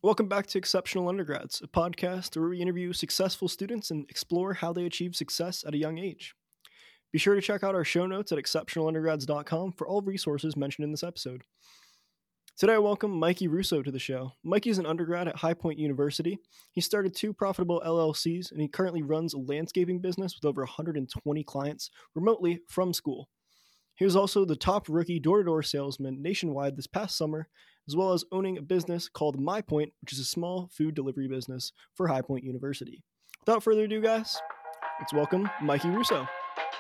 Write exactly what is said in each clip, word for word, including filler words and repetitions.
Welcome back to Exceptional Undergrads, a podcast where we interview successful students and explore how they achieve success at a young age. Be sure to check out our show notes at exceptional undergrads dot com for all resources mentioned in this episode. Today I welcome Mikey Russo to the show. Mikey is an undergrad at High Point University. He started two profitable L L Cs, and he currently runs a landscaping business with over one hundred twenty clients remotely from school. He was also the top rookie door-to-door salesman nationwide this past summer, as well as owning a business called MyPoint, which is a small food delivery business for High Point University. Without further ado, guys, let's welcome Mikey Russo.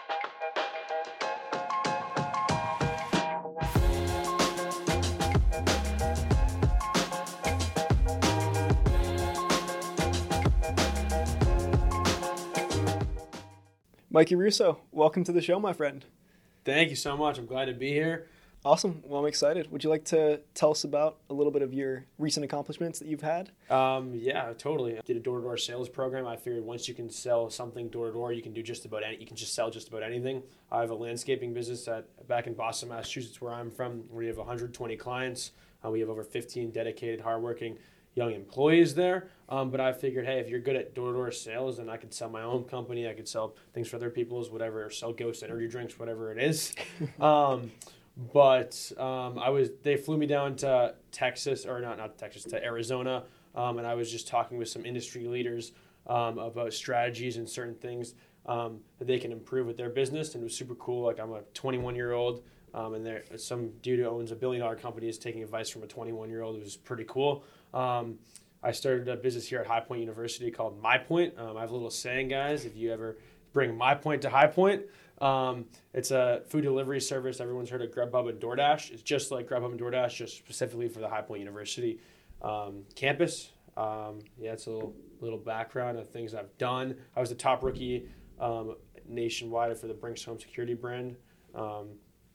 Mikey Russo, welcome to the show, my friend. Thank you so much. I'm glad to be here. Awesome. Well, I'm excited. Would you like to tell us about a little bit of your recent accomplishments that you've had? Um, yeah, totally. I did a door-to-door sales program. I figured once you can sell something door-to-door, you can do just about any, you can just sell just about anything. I have a landscaping business at back in Boston, Massachusetts, where I'm from. We have one hundred twenty clients. Uh, we have over fifteen dedicated, hardworking young employees there. Um, but I figured, hey, if you're good at door-to-door sales, then I could sell my own company. I could sell things for other people's, whatever, or sell Ghost energy drinks, whatever it is. um, But um, I was. They flew me down to Texas, or not not Texas, to Arizona, um, and I was just talking with some industry leaders um, about strategies and certain things um, that they can improve with their business, and it was super cool. Like I'm a twenty-one-year-old, um, and there some dude who owns a billion-dollar company is taking advice from a twenty-one-year-old. It was pretty cool. Um, I started a business here at High Point University called MyPoint. Um, I have a little saying, guys, if you ever bring MyPoint to High Point. Um, it's a food delivery service. Everyone's heard of Grubhub and DoorDash. It's just like Grubhub and DoorDash, just specifically for the High Point University um, campus. Um, yeah, it's a little little background of things I've done. I was the top rookie um, nationwide for the Brinks Home Security brand. Um,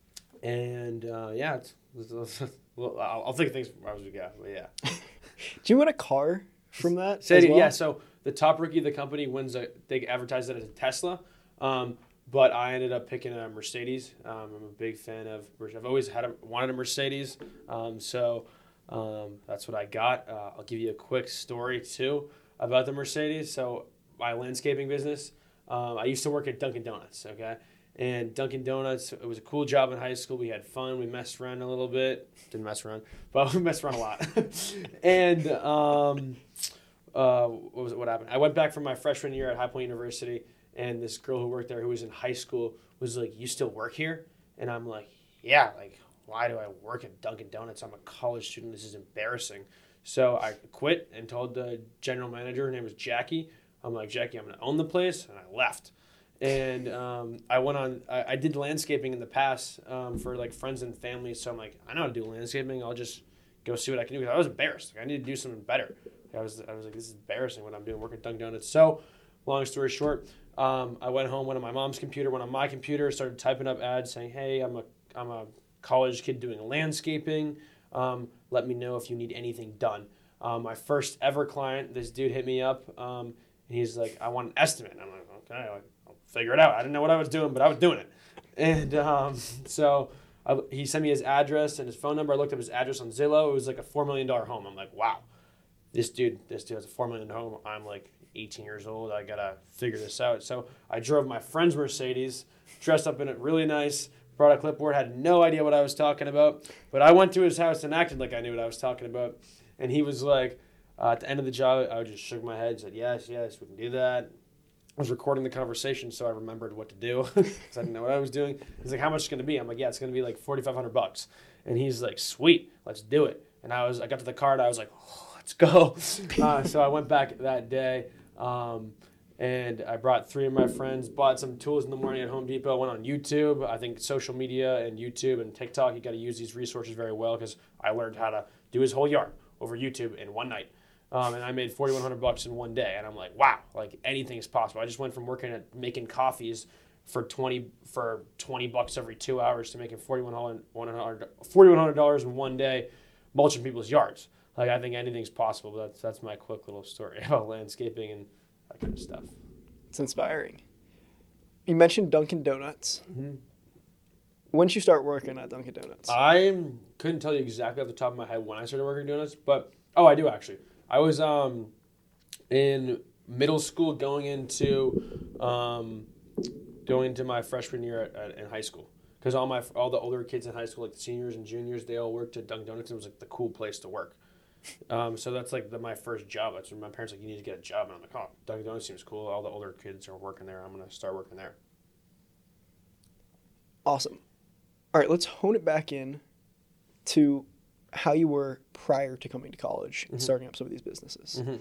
and uh, yeah, it's, it's, well, I'll, I'll think of things as we go. But yeah. Do you win a car from that? Say as it, well? Yeah, so the top rookie of the company wins a, they advertise it as a Tesla. Um, But I ended up picking a Mercedes. Um, I'm a big fan of. I've always had a, wanted a Mercedes, um, so um, that's what I got. Uh, I'll give you a quick story too about the Mercedes. So my landscaping business. Um, I used to work at Dunkin' Donuts. Okay, and Dunkin' Donuts. It was a cool job in high school. We had fun. We messed around a little bit. Didn't mess around, but we messed around a lot. and um, uh, what was it? What happened? I went back for my freshman year at High Point University. And this girl who worked there who was in high school was like, you still work here? And I'm like, yeah, like, why do I work at Dunkin' Donuts? I'm a college student. This is embarrassing. So I quit and told the general manager, her name was Jackie. I'm like, Jackie, I'm going to own the place. And I left. And um, I went on, I, I did landscaping in the past um, for like friends and family. So I'm like, I know how to do landscaping. I'll just go see what I can do. Because I was embarrassed. Like, I need to do something better. I was, I was like, this is embarrassing what I'm doing, working at Dunkin' Donuts. So long story short, Um, I went home, went on my mom's computer, went on my computer, started typing up ads saying, hey, I'm a I'm a college kid doing landscaping. Um, let me know if you need anything done. Um, my first ever client, this dude hit me up, um, and he's like, I want an estimate. And I'm like, okay, I'll figure it out. I didn't know what I was doing, but I was doing it. And um, so I, he sent me his address and his phone number. I looked up his address on Zillow. It was like a four million dollars home. I'm like, wow, this dude, this dude has a four million dollars home. I'm like, eighteen years old, I gotta figure this out. So I drove my friend's Mercedes, dressed up in it really nice, brought a clipboard, had no idea what I was talking about. But I went to his house and acted like I knew what I was talking about. And he was like, uh, at the end of the job, I just shook my head and said, yes, yes, we can do that. I was recording the conversation, so I remembered what to do because I didn't know what I was doing. He's like, how much is it going to be? I'm like, yeah, it's going to be like forty-five hundred bucks. And he's like, sweet, let's do it. And I was, I got to the car and I was like, oh, let's go. Uh, so I went back that day. Um, and I brought three of my friends, bought some tools in the morning at Home Depot, went on YouTube. I think social media and YouTube and TikTok, you got to use these resources very well because I learned how to do his whole yard over YouTube in one night. Um, and I made forty-one hundred bucks in one day. And I'm like, wow, like anything is possible. I just went from working at making coffees for twenty for twenty bucks every two hours to making forty-one hundred dollars in one day, mulching people's yards. Like, I think anything's possible, but that's, that's my quick little story about landscaping and that kind of stuff. It's inspiring. You mentioned Dunkin' Donuts. Mm-hmm. When did you start working at Dunkin' Donuts? I couldn't tell you exactly off the top of my head when I started working at Donuts, but, oh, I do actually. I was um, in middle school going into um, going into my freshman year at, at, in high school. Because all my all the older kids in high school, like the seniors and juniors, they all worked at Dunkin' Donuts. And it was like the cool place to work. Um, so that's like the, my first job. That's when my parents were like, you need to get a job. And I'm like, oh, Dunkin' Donuts seems cool. All the older kids are working there. I'm going to start working there. Awesome. All right, let's hone it back in to how you were prior to coming to college and Mm-hmm. starting up some of these businesses. Mm-hmm.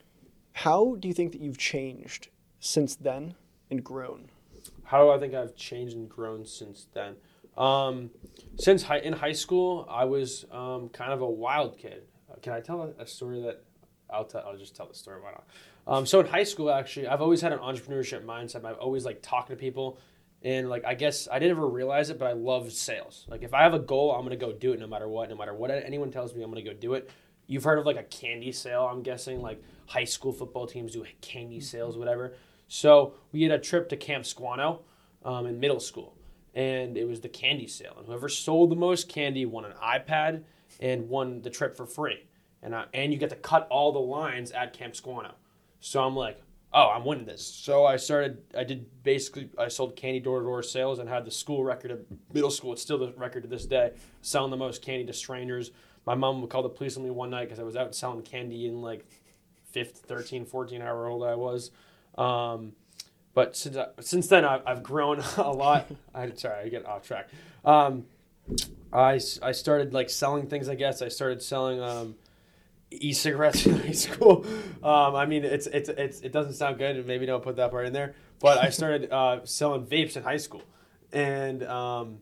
How do you think that you've changed since then and grown? How do I think I've changed and grown since then? Um, since high, in high school, I was um, kind of a wild kid. Uh, can I tell a, a story that I'll tell? I'll just tell the story. Why not? Um, so in high school, actually, I've always had an entrepreneurship mindset. I've always like talking to people, and like I guess I didn't ever realize it, but I love sales. Like if I have a goal, I'm gonna go do it no matter what. No matter what anyone tells me, I'm gonna go do it. You've heard of like a candy sale? I'm guessing like high school football teams do candy sales, whatever. So we had a trip to Camp Squano um, in middle school, and it was the candy sale. And whoever sold the most candy won an iPad and won the trip for free. And I, and you get to cut all the lines at Camp Squano. So I'm like, oh, I'm winning this. So I started, I did basically, I sold candy door-to-door sales and had the school record of middle school. It's still the record to this day, selling the most candy to strangers. My mom would call the police on me one night because I was out selling candy in like fifteen, thirteen, fourteen hour old I was. Um, but since I, since then, I've, I've grown a lot. I sorry, I get off track. Um, I, I started like selling things. I guess I started selling um, e-cigarettes in high school. Um, I mean, it's it's it's it doesn't sound good, and maybe don't put that part in there. But I started uh, selling vapes in high school, and um,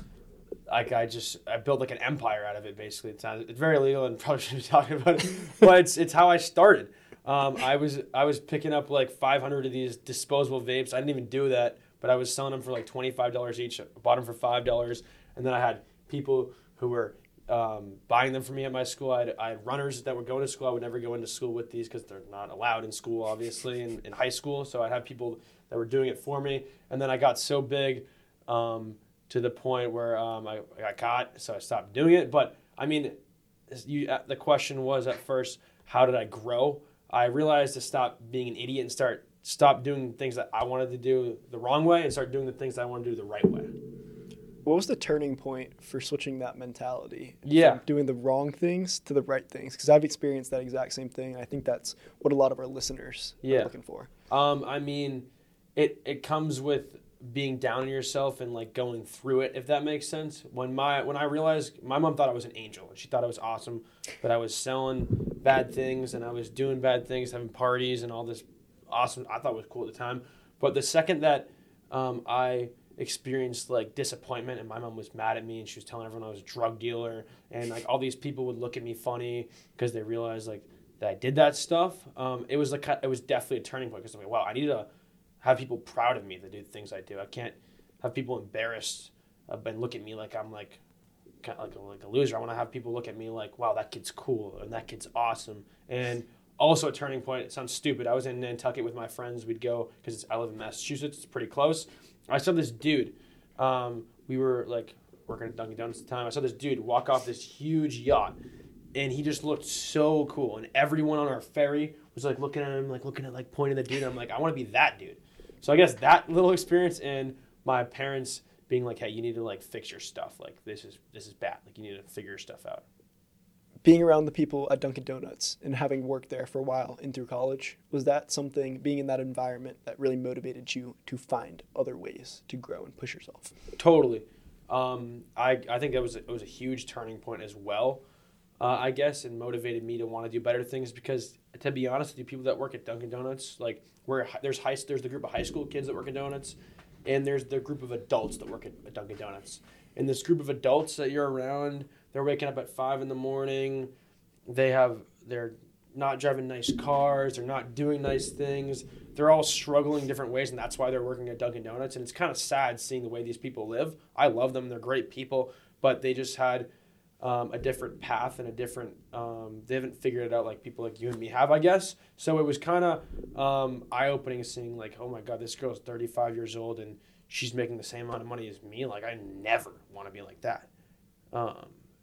like I just I built like an empire out of it. Basically, it sounds it's very illegal and probably shouldn't be talking about it, but it's it's how I started. Um, I was I was picking up like five hundred of these disposable vapes. I didn't even do that, but I was selling them for like twenty-five dollars each. I bought them for five dollars, and then I had people who were um, buying them for me at my school. I had, I had runners that were going to school. I would never go into school with these because they're not allowed in school, obviously, in, in high school. So I'd have people that were doing it for me, and then I got so big um, to the point where um, I, I got caught, so I stopped doing it. But I mean, you, the question was at first, how did I grow? I realized to stop being an idiot and start stop doing things that I wanted to do the wrong way and start doing the things that I want to do the right way. What was the turning point for switching that mentality? Yeah. From doing the wrong things to the right things? Because I've experienced that exact same thing. And I think that's what a lot of our listeners Yeah. are looking for. Um, I mean, it it comes with being down on yourself and like going through it, if that makes sense. When my when I realized my mom thought I was an angel and she thought I was awesome, but I was selling bad things and I was doing bad things, having parties and all this awesome I thought was cool at the time. But the second that um, I experienced like disappointment and my mom was mad at me and she was telling everyone I was a drug dealer and like all these people would look at me funny because they realized like that I did that stuff. Um, it was like it was definitely a turning point because I'm like, wow, I need to have people proud of me that do the things I do. I can't have people embarrassed uh, and look at me like I'm like kind of like a, like a loser. I want to have people look at me like, wow, that kid's cool and that kid's awesome. And also a turning point. It sounds stupid. I was in Nantucket with my friends. We'd go because I live in Massachusetts. It's pretty close. I saw this dude. Um, we were like working at Dunkin' Donuts at the time. I saw this dude walk off this huge yacht, and he just looked so cool. And everyone on our ferry was like looking at him, like looking at like pointing at the dude. And I'm like, I want to be that dude. So I guess that little experience and my parents being like, hey, you need to like fix your stuff. Like this is this is bad. Like you need to figure your stuff out. Being around the people at Dunkin' Donuts and having worked there for a while and through college, was that something, being in that environment, that really motivated you to find other ways to grow and push yourself? Totally. Um, I I think that was a, it was a huge turning point as well. Uh, I guess, and motivated me to want to do better things because, to be honest with you, people that work at Dunkin' Donuts, like where there's high, there's the group of high school kids that work at Donuts, and there's the group of adults that work at, at Dunkin' Donuts. And this group of adults that you're around, they're waking up at five in the morning. They have they're not driving nice cars. They're not doing nice things. They're all struggling in different ways, and that's why they're working at Dunkin' Donuts. And it's kind of sad seeing the way these people live. I love them. They're great people, but they just had Um, a different path and a different, um, they haven't figured it out like people like you and me have, I guess. So it was kind of um, eye-opening seeing like, oh my God, this girl's thirty-five years old and she's making the same amount of money as me. Like I never want to be like that. Um,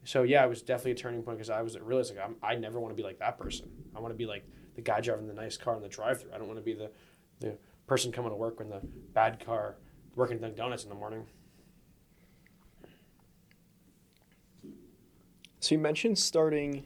so yeah, it was definitely a turning point because I was realizing I'm, I never want to be like that person. I want to be like the guy driving the nice car in the drive-thru. I don't want to be the the person coming to work in the bad car working Dunkin' Donuts in the morning. So you mentioned starting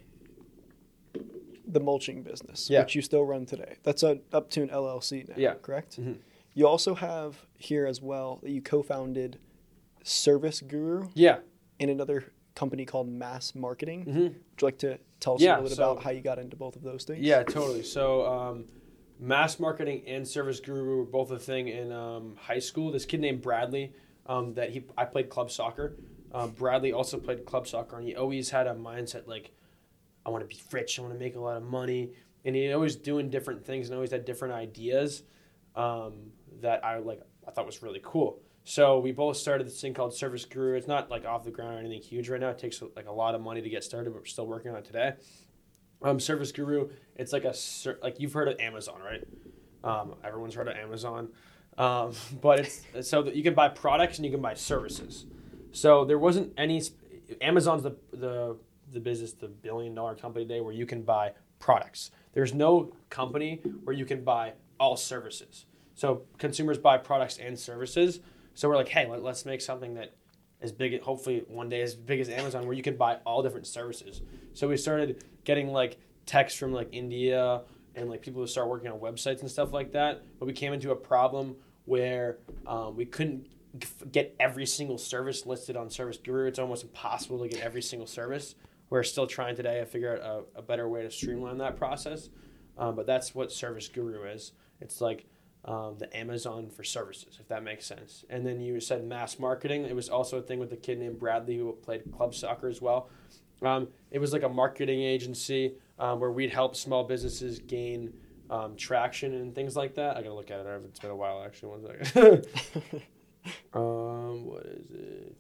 the mulching business, Yeah. which you still run today. That's a, up to an L L C now, Yeah. correct? Mm-hmm. You also have here as well that you co-founded Service Guru Yeah. and another company called Mass Marketing. Mm-hmm. Would you like to tell us Yeah, a little bit so- about how you got into both of those things? Yeah, totally. So, um, Mass Marketing and Service Guru were both a thing in um, high school. This kid named Bradley, um, that he I played club soccer. Um, Bradley also played club soccer, and he always had a mindset like, I want to be rich, I want to make a lot of money, and he always doing different things and always had different ideas um, that I like. I thought was really cool. So we both started this thing called Service Guru. It's not like off the ground or anything huge right now. It takes like a lot of money to get started, but we're still working on it today. Um, Service Guru, it's like a like you've heard of Amazon, right? Um, everyone's heard of Amazon, um, but it's so that you can buy products and you can buy services. So there wasn't any. Amazon's the the the business, the billion dollar company today where you can buy products. There's no company where you can buy all services. So consumers buy products and services. So we're like, hey, let, let's make something that is big, hopefully one day as big as Amazon, where you can buy all different services. So we started getting like texts from like India and like people who start working on websites and stuff like that. But we came into a problem where um, we couldn't g- get every single service listed on Service Guru. It's almost impossible to get every single service. We're still trying today to figure out a, a better way to streamline that process. Um, but that's what Service Guru is. It's like um, the Amazon for services, if that makes sense. And then you said Mass Marketing. It was also a thing with a kid named Bradley who played club soccer as well. Um, it was like a marketing agency um, where we'd help small businesses gain um, traction and things like that. I gotta look at it. It's been a while, actually. One second. um, what is it?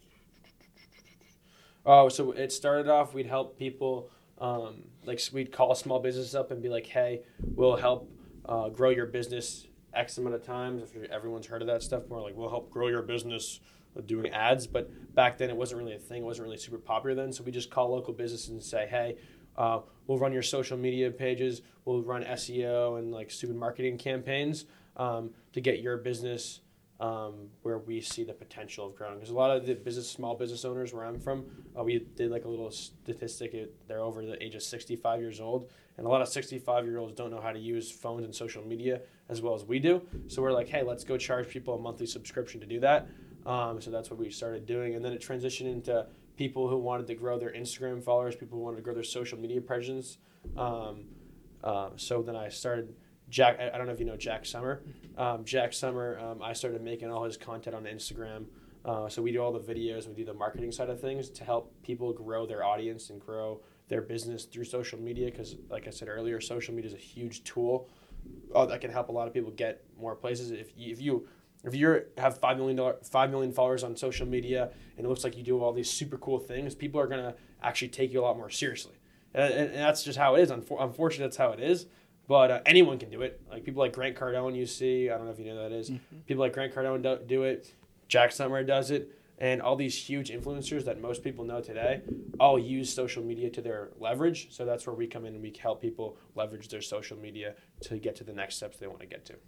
Oh, so it started off, we'd help people, um, like we'd call a small business up and be like, hey, we'll help uh, grow your business X amount of times. If everyone's heard of that stuff, more like we'll help grow your business doing ads. But back then it wasn't really a thing. It wasn't really super popular then. So we just call local businesses and say, hey, uh, we'll run your social media pages. We'll run S E O and like stupid marketing campaigns um, to get your business Um, where we see the potential of growing. Because a lot of the business, small business owners where I'm from, uh, we did like a little statistic. It, they're over the age of sixty-five years old. And a lot of sixty-five-year-olds don't know how to use phones and social media as well as we do. So we're like, hey, let's go charge people a monthly subscription to do that. Um, so that's what we started doing. And then it transitioned into people who wanted to grow their Instagram followers, people who wanted to grow their social media presence. Um, uh, so then I started... Jack, I don't know if you know Jack Summer. Um, Jack Summer, um, I started making all his content on Instagram. Uh, so we do all the videos, we do the marketing side of things to help people grow their audience and grow their business through social media. Because, like I said earlier, social media is a huge tool uh, that can help a lot of people get more places. If you, if you if you have five million dollar, five million followers on social media and it looks like you do all these super cool things, people are gonna actually take you a lot more seriously. And, and, and that's just how it is. Unfor- unfortunately, that's how it is. But uh, anyone can do it. Like people like Grant Cardone, you see. I don't know if you know who that is. Mm-hmm. People like Grant Cardone do, do it. Jack Summer does it. And all these huge influencers that most people know today all use social media to their leverage. So that's where we come in and we help people leverage their social media to get to the next steps they want to get to.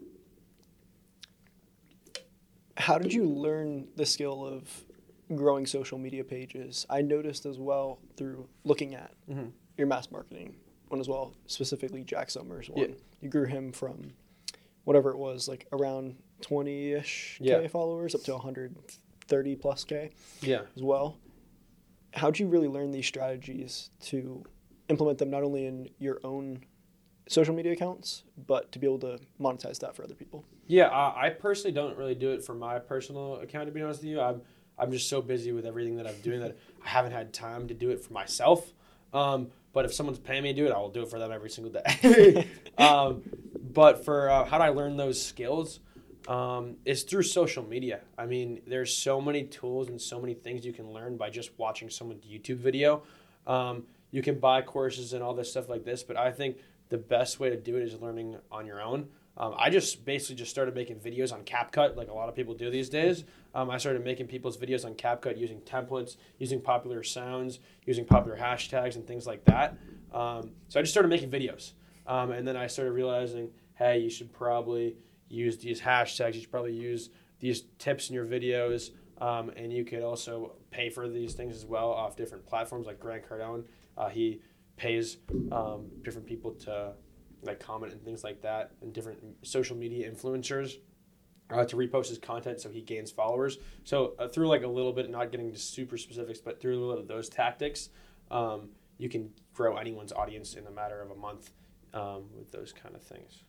How did you learn the skill of growing social media pages? I noticed as well through looking at mm-hmm. your Mass Marketing one as well, specifically Jack Summers one. Yeah. You grew him from whatever it was, like around twenty-ish yeah. K followers up to one hundred thirty plus K yeah. as well. How'd you really learn these strategies to implement them not only in your own social media accounts, but to be able to monetize that for other people? Yeah, uh, I personally don't really do it for my personal account, to be honest with you. I'm, I'm just so busy with everything that I'm doing that I haven't had time to do it for myself. Um, But if someone's paying me to do it, I will do it for them every single day. um, but for uh, how do I learn those skills? Um, it's through social media. I mean, there's so many tools and so many things you can learn by just watching someone's YouTube video. Um, you can buy courses and all this stuff like this, but I think the best way to do it is learning on your own. Um, I just basically just started making videos on CapCut, like a lot of people do these days. Um, I started making people's videos on CapCut using templates, using popular sounds, using popular hashtags and things like that. Um, so I just started making videos. Um, and then I started realizing, hey, you should probably use these hashtags. You should probably use these tips in your videos. Um, and you could also pay for these things as well off different platforms like Grant Cardone. Uh, he pays um, different people to like comment and things like that, and different social media influencers uh, to repost his content so he gains followers. So uh, through like a little bit, not getting to super specifics, but through a little of those tactics, um, you can grow anyone's audience in a matter of a month um, with those kind of things.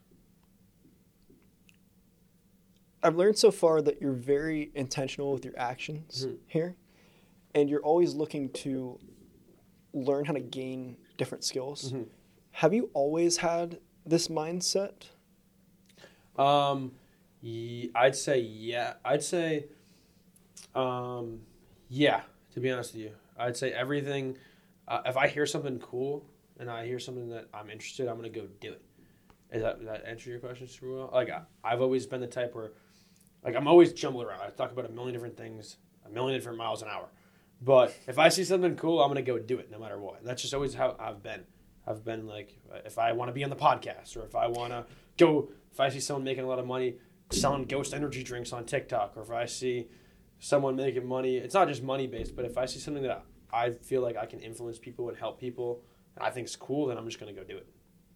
I've learned so far that you're very intentional with your actions mm-hmm. here, and you're always looking to learn how to gain different skills. Mm-hmm. Have you always had this mindset? Um, y- I'd say yeah. I'd say, um, yeah. To be honest with you, I'd say everything. Uh, if I hear something cool and I hear something that I'm interested, I'm gonna go do it. Is that does that answer your question super well? Like I, I've always been the type where, like I'm always jumbling around. I talk about a million different things, a million different miles an hour. But if I see something cool, I'm gonna go do it no matter what. And that's just always how I've been. I've been like, if I want to be on the podcast, or if I want to go, if I see someone making a lot of money selling Ghost energy drinks on TikTok, or if I see someone making money, it's not just money based, but if I see something that I feel like I can influence people and help people, and I think it's cool, then I'm just going to go do it.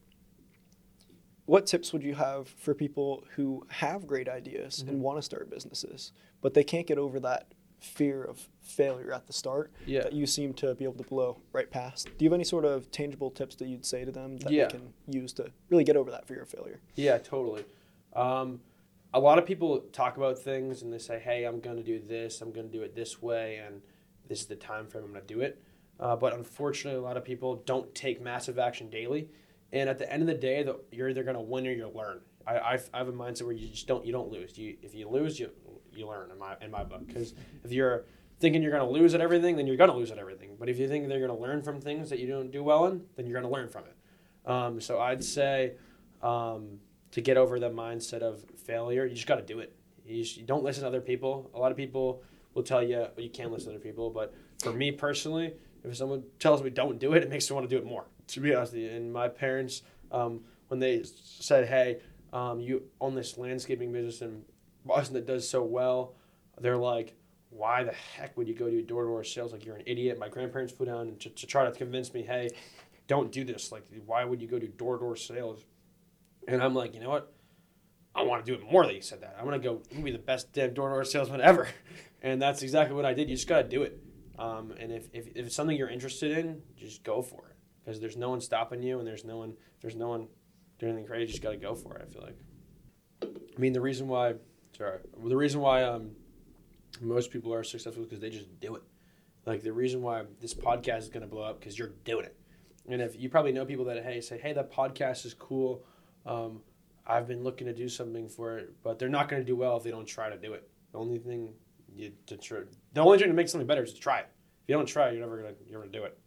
What tips would you have for people who have great ideas mm-hmm. and want to start businesses, but they can't get over that fear of failure at the start yeah. that you seem to be able to blow right past? Do you have any sort of tangible tips that you'd say to them that yeah. they can use to really get over that fear of failure? Yeah, totally. Um, a lot of people talk about things and they say, hey, I'm going to do this, I'm going to do it this way, and this is the time frame I'm going to do it. Uh, but unfortunately, a lot of people don't take massive action daily. And at the end of the day, the, you're either going to win or you'll learn. I, I've, I have a mindset where you just don't you don't lose. You, if you lose, you you learn in my in my book. Because if you're thinking you're going to lose at everything, then you're going to lose at everything. But if you think they're going to learn from things that you don't do well in, then you're going to learn from it. Um, so I'd say um, to get over the mindset of failure, you just got to do it. You, just, you don't listen to other people. A lot of people will tell you, well, you can't listen to other people. But for me personally, if someone tells me don't do it, it makes me want to do it more, to be honest with you. And my parents, um, when they said, hey, um, you own this landscaping business in Boston that does so well, they're like, why the heck would you go do door-to-door sales? Like, you're an idiot. My grandparents flew down to, to try to convince me, hey, don't do this. Like, why would you go do door-to-door sales? And I'm like, you know what? I want to do it more than you said that. I'm going to go be the best damn door-to-door salesman ever. And that's exactly what I did. You just got to do it. Um, and if, if, if it's something you're interested in, just go for it. Because there's no one stopping you, and there's no one there's no one doing anything crazy. You just got to go for it, I feel like. I mean, the reason why, sorry, the reason why um, most people are successful is because they just do it. Like, the reason why this podcast is going to blow up because you're doing it. And if you probably know people that, hey, say, hey, that podcast is cool. Um, I've been looking to do something for it, but they're not going to do well if they don't try to do it. The only thing you to try, the only thing to make something better is to try it. If you don't try, you're never gonna you're gonna do it.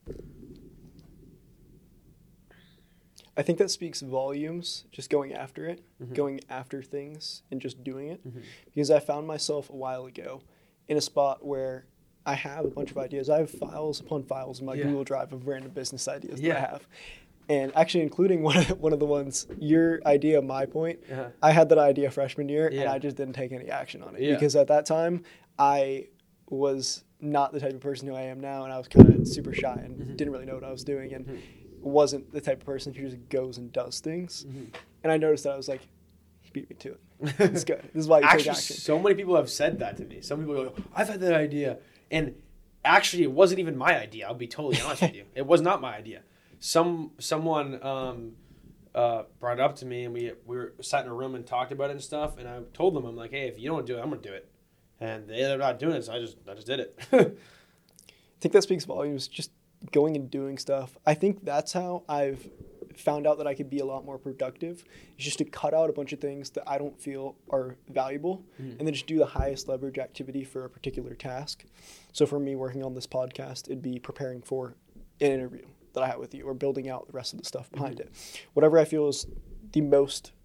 I think that speaks volumes, just going after it, mm-hmm. going after things and just doing it. Mm-hmm. Because I found myself a while ago in a spot where I have a bunch of ideas. I have files upon files in my yeah. Google Drive of random business ideas yeah. that I have. And actually including one of, one of the ones, your idea, my point, uh-huh. I had that idea freshman year yeah. and I just didn't take any action on it. Yeah. Because at that time, I was not the type of person who I am now, and I was kind of super shy and mm-hmm. didn't really know what I was doing, and mm-hmm. wasn't the type of person who just goes and does things. Mm-hmm. And I noticed that I was like, he beat me to it. It's good. This is why you actually, take action. So many people have said that to me. Some people go, I've had that idea. And actually, it wasn't even my idea. I'll be totally honest with you. It was not my idea. Some Someone um, uh, brought it up to me, and we, we were sat in a room and talked about it and stuff, and I told them, I'm like, hey, if you don't do it, I'm going to do it. And they ended up not doing it, so I just I just did it. I think that speaks volumes, just going and doing stuff. I think that's how I've found out that I could be a lot more productive, is just to cut out a bunch of things that I don't feel are valuable, mm-hmm. and then just do the highest leverage activity for a particular task. So for me, working on this podcast, it'd be preparing for an interview that I have with you, or building out the rest of the stuff behind mm-hmm. it. Whatever I feel is the most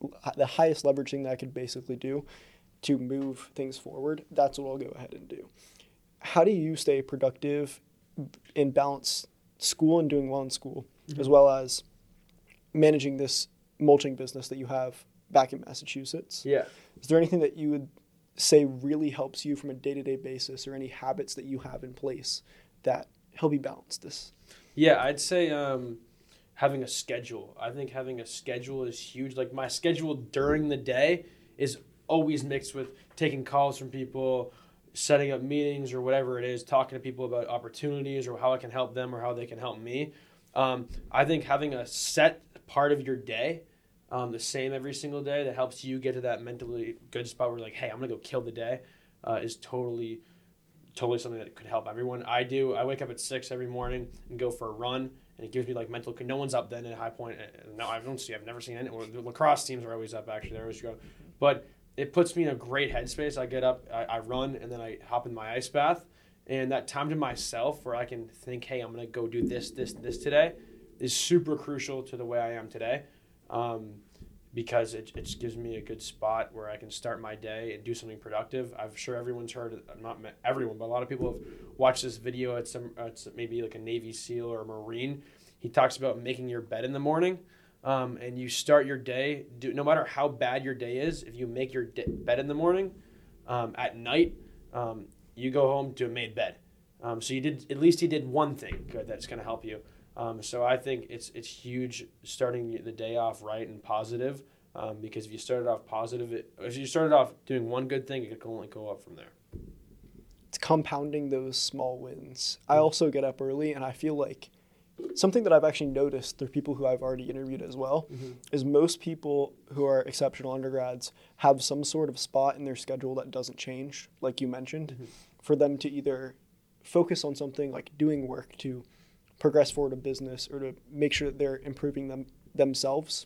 the highest leverage thing that I could basically do to move things forward, that's what I'll go ahead and do. How do you stay productive and balance school and doing well in school, mm-hmm. as well as managing this mulching business that you have back in Massachusetts? Yeah. Is there anything that you would say really helps you from a day-to-day basis, or any habits that you have in place that help you balance this? Yeah, I'd say um, having a schedule. I think having a schedule is huge. Like, my schedule during the day is always mixed with taking calls from people, setting up meetings or whatever it is, talking to people about opportunities or how I can help them or how they can help me. Um, I think having a set part of your day, um, the same every single day, that helps you get to that mentally good spot where you're like, hey, I'm going to go kill the day, uh, is totally, totally something that could help everyone. I do. I wake up at six every morning and go for a run, and it gives me like mental, no one's up then at High Point. No, I don't see, I've never seen any. Well, the lacrosse teams are always up, actually. They're always go. But it puts me in a great headspace. I get up, I, I run, and then I hop in my ice bath. And that time to myself where I can think, hey, I'm going to go do this, this, this today is super crucial to the way I am today, um, because it, it just gives me a good spot where I can start my day and do something productive. I'm sure everyone's heard, not everyone, but a lot of people have watched this video. It's, some, it's maybe like a Navy SEAL or a Marine. He talks about making your bed in the morning. Um, and you start your day, do, no matter how bad your day is, if you make your de- bed in the morning, um, at night, um, you go home to a made bed. Um, so you did, at least he did one thing good that's going to help you. Um, so I think it's it's huge starting the day off right and positive, um, because if you started off positive, it, if you started off doing one good thing, it could only go up from there. It's compounding those small wins. I also get up early, and I feel like something that I've actually noticed through people who I've already interviewed as well, mm-hmm. is most people who are exceptional undergrads have some sort of spot in their schedule that doesn't change, like you mentioned, mm-hmm. for them to either focus on something like doing work to progress forward a business or to make sure that they're improving them themselves.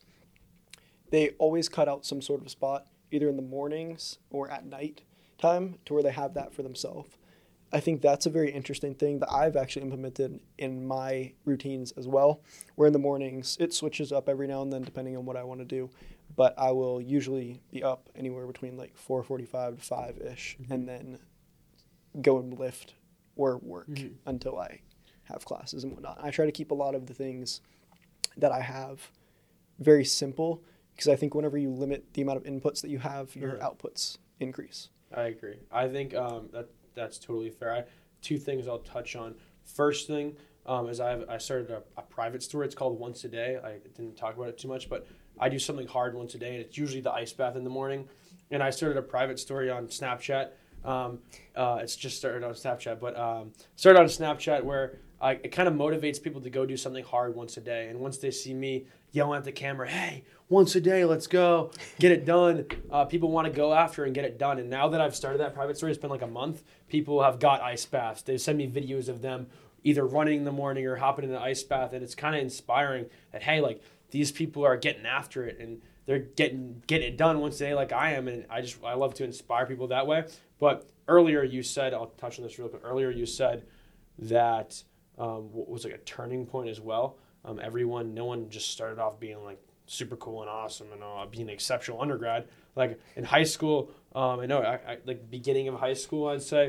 They always cut out some sort of spot, either in the mornings or at night time, to where they have that for themselves. I think that's a very interesting thing that I've actually implemented in my routines as well, where in the mornings it switches up every now and then depending on what I want to do, but I will usually be up anywhere between like four forty-five to five-ish, mm-hmm. and then go and lift or work mm-hmm. until I have classes and whatnot. I try to keep a lot of the things that I have very simple, because I think whenever you limit the amount of inputs that you have, your mm-hmm. outputs increase. I agree. I think um, that that's totally fair. I, two things I'll touch on. First thing um, is I've, I started a, a private store. It's called Once a Day. I didn't talk about it too much, but I do something hard once a day, and it's usually the ice bath in the morning. And I started a private story on Snapchat. Um, uh, it's just started on Snapchat, but um, started on Snapchat where I, it kind of motivates people to go do something hard once a day. And once they see me yelling at the camera, hey, once a day, let's go, get it done, uh, people want to go after and get it done. And now that I've started that private story, it's been like a month, people have got ice baths. They send me videos of them either running in the morning or hopping in the ice bath. And it's kind of inspiring that, hey, like, these people are getting after it and they're getting getting it done once a day like I am. And I just I love to inspire people that way. But earlier you said, I'll touch on this real quick, earlier you said that um, was like a turning point as well. Um, everyone, no one just started off being like super cool and awesome and uh, being an exceptional undergrad. Like in high school, um, I know, I, I, like beginning of high school, I'd say,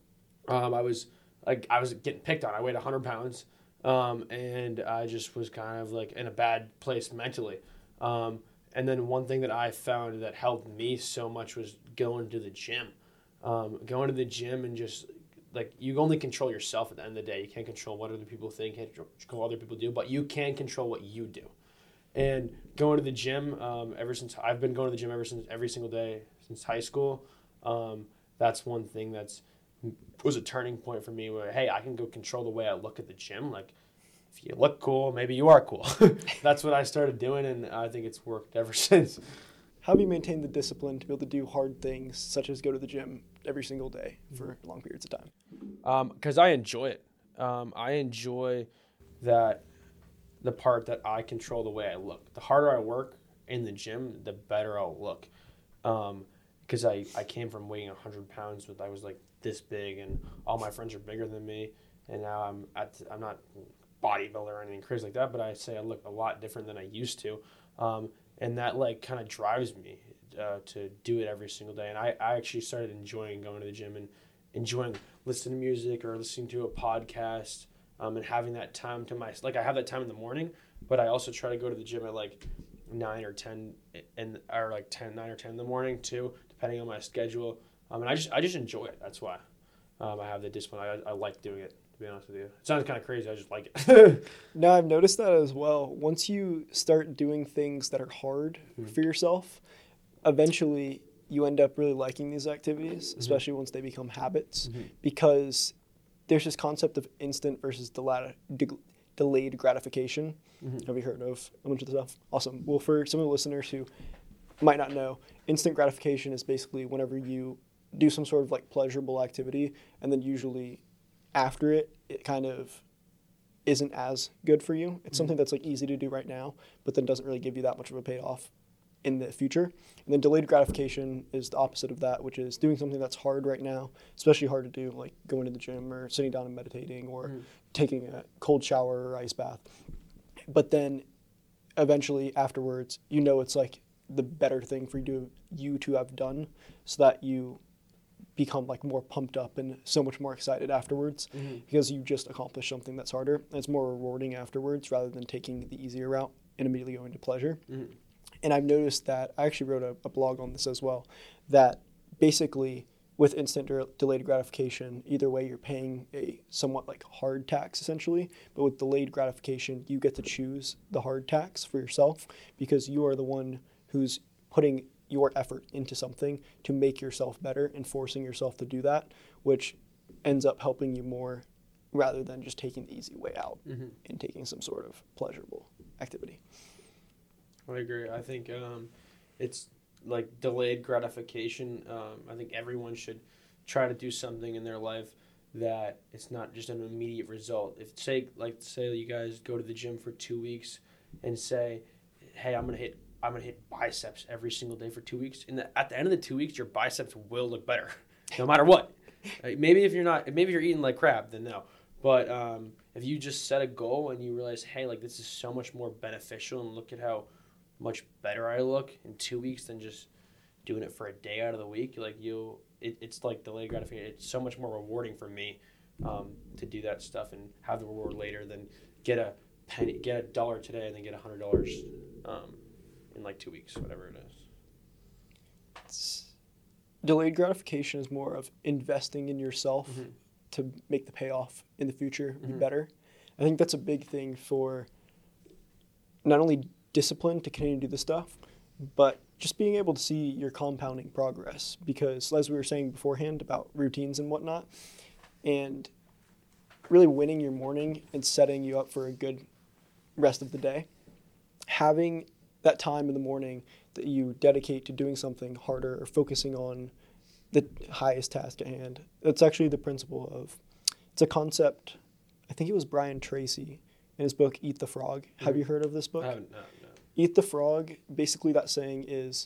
um, I was like I was getting picked on. I weighed one hundred pounds, um, and I just was kind of like in a bad place mentally. Um, and then one thing that I found that helped me so much was going to the gym. Um, going to the gym and just like you only control yourself at the end of the day. You can't control what other people think, can't control what other people do, but you can control what you do. And going to the gym, um, ever since I've been going to the gym ever since every single day since high school, um, that's one thing that's was a turning point for me where, hey, I can go control the way I look at the gym. Like, if you look cool, maybe you are cool. That's what I started doing, and I think it's worked ever since. How have you maintained the discipline to be able to do hard things, such as go to the gym every single day for long periods of time? Because um, I enjoy it. Um, I enjoy that the part that I control the way I look. The harder I work in the gym, the better I'll look. Because um, I, I came from weighing one hundred pounds, with I was like this big, and all my friends are bigger than me. And now I'm at I'm not bodybuilder or anything crazy like that, but I say I look a lot different than I used to. Um, and that like kind of drives me uh, to do it every single day. And I, I actually started enjoying going to the gym and enjoying listening to music or listening to a podcast, um, and having that time to my like I have that time in the morning, but I also try to go to the gym at like nine or ten and or like ten nine or ten in the morning too, depending on my schedule. Um, and I just I just enjoy it. That's why um, I have the discipline. I, I like doing it. To be honest with you, it sounds kind of crazy. I just like it. No, I've noticed that as well. Once you start doing things that are hard mm-hmm. for yourself, eventually you end up really liking these activities, mm-hmm. especially once they become habits, mm-hmm. because there's this concept of instant versus del- de- delayed gratification. Mm-hmm. Have you heard of a bunch of the stuff? Awesome. Well, for some of the listeners who might not know, instant gratification is basically whenever you do some sort of like pleasurable activity, and then usually after it, it kind of isn't as good for you. It's mm-hmm. something that's like easy to do right now, but then doesn't really give you that much of a payoff in the future. And then delayed gratification is the opposite of that, which is doing something that's hard right now, especially hard to do, like going to the gym or sitting down and meditating or mm-hmm. taking a cold shower or ice bath. But then eventually afterwards, you know it's like the better thing for you to, you to have done, so that you become like more pumped up and so much more excited afterwards, mm-hmm. because you just accomplished something that's harder. And it's more rewarding afterwards rather than taking the easier route and immediately going to pleasure. Mm-hmm. And I've noticed that, I actually wrote a, a blog on this as well, that basically with instant de- delayed gratification, either way you're paying a somewhat like hard tax essentially, but with delayed gratification, you get to choose the hard tax for yourself, because you are the one who's putting your effort into something to make yourself better and forcing yourself to do that, which ends up helping you more rather than just taking the easy way out mm-hmm. and taking some sort of pleasurable activity. I agree. I think um, it's like delayed gratification. Um, I think everyone should try to do something in their life that it's not just an immediate result. If say like say you guys go to the gym for two weeks and say, hey, I'm gonna hit I'm gonna hit biceps every single day for two weeks. And the, at the end of the two weeks, your biceps will look better, no matter what. Like maybe if you're not, maybe you're eating like crap, then no. But um, if you just set a goal and you realize, hey, like this is so much more beneficial, and look at how much better I look in two weeks than just doing it for a day out of the week. Like you, it, it's like delayed gratification. It's so much more rewarding for me um, to do that stuff and have the reward later than get a penny, get a dollar today and then get a hundred dollars um, in like two weeks, whatever it is. It's, delayed gratification is more of investing in yourself mm-hmm. to make the payoff in the future be mm-hmm. better. I think that's a big thing for not only discipline to continue to do the stuff, but just being able to see your compounding progress, because as we were saying beforehand about routines and whatnot, and really winning your morning and setting you up for a good rest of the day, having that time in the morning that you dedicate to doing something harder or focusing on the highest task at hand. That's actually the principle of, it's a concept, I think it was Brian Tracy in his book Eat the Frog. Mm-hmm. Have you heard of this book? I haven't, no, no. Eat the Frog, basically that saying is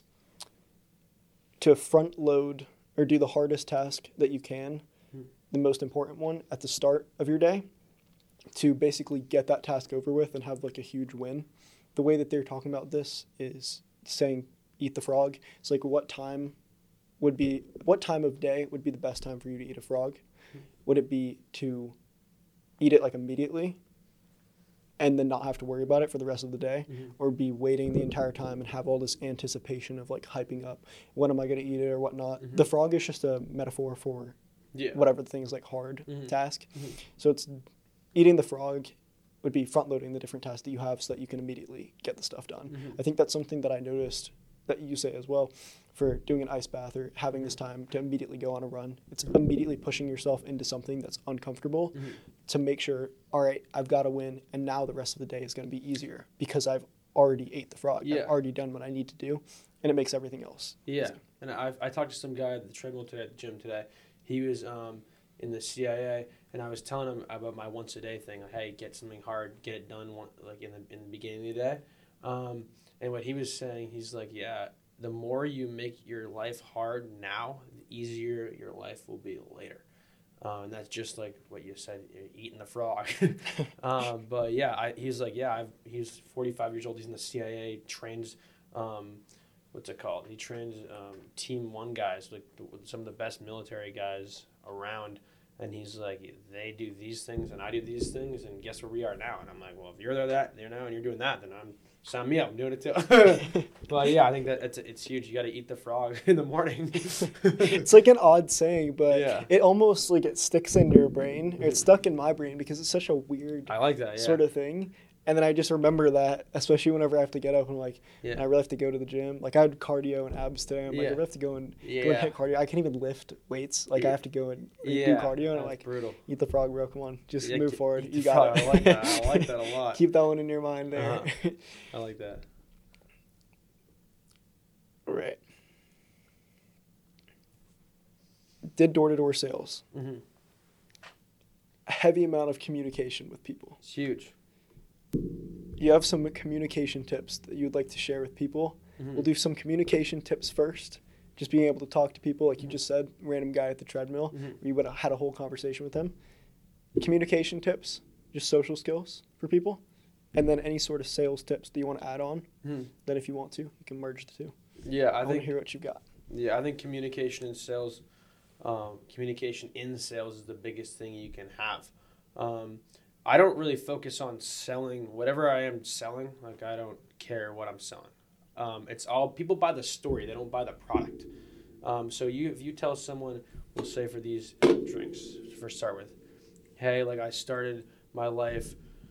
to front load or do the hardest task that you can, mm-hmm. the most important one at the start of your day, to basically get that task over with and have like a huge win. The way that they're talking about this is saying eat the frog. It's like what time would be, what time of day would be the best time for you to eat a frog? Mm-hmm. Would it be to eat it like immediately and then not have to worry about it for the rest of the day, mm-hmm. or be waiting the entire time and have all this anticipation of like hyping up, when am I going to eat it or whatnot? Mm-hmm. The frog is just a metaphor for yeah. whatever the thing is like hard mm-hmm. task. Mm-hmm. So it's eating the frog would be front loading the different tasks that you have so that you can immediately get the stuff done. Mm-hmm. I think that's something that I noticed that you say as well for doing an ice bath or having this time to immediately go on a run. It's immediately pushing yourself into something that's uncomfortable mm-hmm. to make sure, all right, I've got to win, and now the rest of the day is going to be easier because I've already ate the frog. Yeah. I've already done what I need to do, and it makes everything else Yeah, easy. And I I talked to some guy at the treadmill today at the gym today. He was um, in the C I A, and I was telling him about my once a day thing. Like, hey, get something hard, get it done one, like in the in the beginning of the day. Um, and what he was saying, he's like, yeah, the more you make your life hard now, the easier your life will be later. Um, and that's just like what you said, eating the frog. um, but yeah, I, he's like, yeah, I've, he's forty-five years old. He's in the C I A, trains um, what's it called? He trains um, Team One guys, like the, some of the best military guys around. And he's like, they do these things and I do these things, and guess where we are now? And I'm like, well, if you're there that there now and you're doing that, then I'm sign me up. I'm doing it too. But yeah, I think that it's it's huge. You got to eat the frog in the morning. It's like an odd saying, but Yeah. it almost like it sticks into your brain. It's stuck in my brain because it's such a weird I like that. Yeah. sort of thing. And then I just remember that, especially whenever I have to get up and like, Yeah. and I really have to go to the gym. Like I had cardio and abs today. I'm like, Yeah. I really have to go and, go and Yeah. hit cardio. I can't even lift weights. Like I have to go and like, Yeah. do cardio. And I'm That's like, brutal. eat the frog, bro. Come on, just Yeah, move ke- forward. eat You the got frog. it. I like that. I like that a lot. Keep that one in your mind there. Uh-huh. I like that. Right. Did door-to-door sales. Mm-hmm. A heavy amount of communication with people. It's huge. You have some communication tips that you'd like to share with people. Mm-hmm. We'll do some communication tips first. Just being able to talk to people, like you just said, random guy at the treadmill. Mm-hmm. You would have had a whole conversation with him. Communication tips, just social skills for people. And then any sort of sales tips that you want to add on. Mm-hmm. Then if you want to, you can merge the two. Yeah, I I want to think. hear what you've got. Yeah, I think communication in sales, um, communication in sales is the biggest thing you can have. Um, I don't really focus on selling whatever I am selling. Like I don't care what I'm selling. Um, it's all people buy the story. They don't buy the product. Um, so you, if you tell someone, we'll say for these drinks, for start with, hey, like I started my life,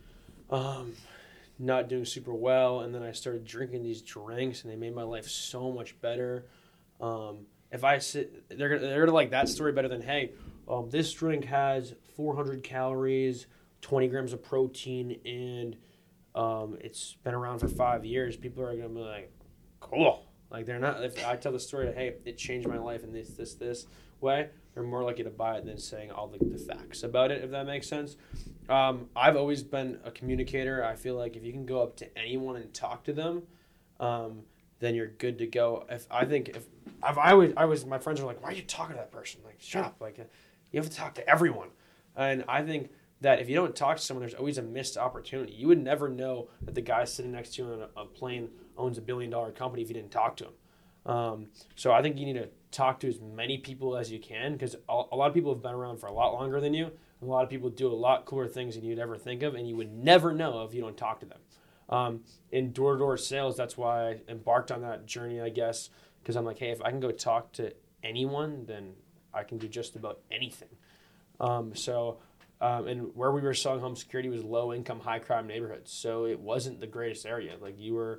um, not doing super well, and then I started drinking these drinks, and they made my life so much better. Um, if I sit, they're gonna, they're gonna like that story better than, hey, um, this drink has four hundred calories, twenty grams of protein, and um, it's been around for five years. People are gonna be like, cool. Like they're not. If I tell the story that, hey, it changed my life in this this this way, they're more likely to buy it than saying all the, the facts about it. If that makes sense. Um, I've always been a communicator. I feel like if you can go up to anyone and talk to them, um, then you're good to go. If I think if I've, I was I was my friends are like, why are you talking to that person? Like, shut up. Like, you have to talk to everyone. And I think that if you don't talk to someone, there's always a missed opportunity. You would never know that the guy sitting next to you on a, a plane owns a billion dollar company if you didn't talk to him. Um, so I think you need to talk to as many people as you can, because a, a lot of people have been around for a lot longer than you. A lot of people do a lot cooler things than you'd ever think of, and you would never know if you don't talk to them. Um, in door-to-door sales, that's why I embarked on that journey, I guess, because I'm like, hey, if I can go talk to anyone, then I can do just about anything. Um, so, um, and where we were selling home security was low-income, high-crime neighborhoods, so it wasn't the greatest area. Like, you were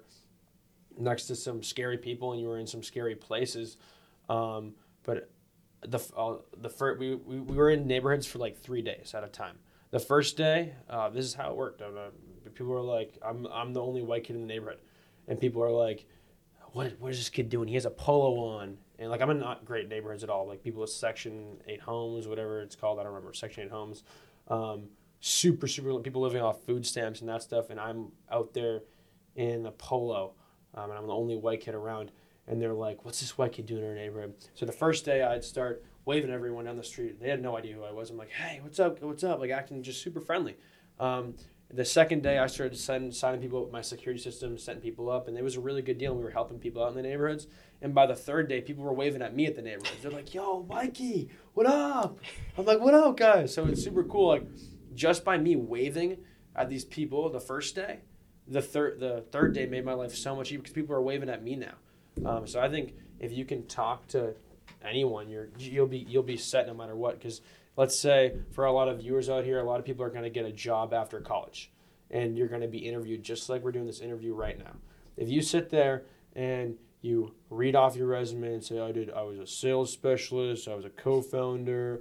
next to some scary people, and you were in some scary places, um, but the uh, the first, we, we we were in neighborhoods for like three days at a time. The first day, uh, this is how it worked. Uh, people were like, I'm I'm the only white kid in the neighborhood, and people are like, what what is this kid doing? He has a polo on, and like I'm in not great neighborhoods at all. Like people with Section Eight homes, whatever it's called, I don't remember. Section Eight homes, um, super super people living off food stamps and that stuff, and I'm out there in a polo, um, and I'm the only white kid around. And they're like, what's this white kid doing in our neighborhood? So the first day I'd start waving at everyone down the street. They had no idea who I was. I'm like, hey, what's up? What's up? Like acting just super friendly. Um, the second day I started send, signing people up with my security system, setting people up. And it was a really good deal. And we were helping people out in the neighborhoods. And by the third day, people were waving at me at the neighborhoods. They're like, yo, Mikey, what up? I'm like, what up, guys? So it's super cool. Like just by me waving at these people the first day, the third the third day made my life so much easier because people are waving at me now. Um, so I think if you can talk to anyone, you're you'll be you'll be set no matter what. Because let's say for a lot of viewers out here, a lot of people are going to get a job after college, and you're going to be interviewed just like we're doing this interview right now. If you sit there and you read off your resume and say, I did I was a sales specialist, I was a co-founder,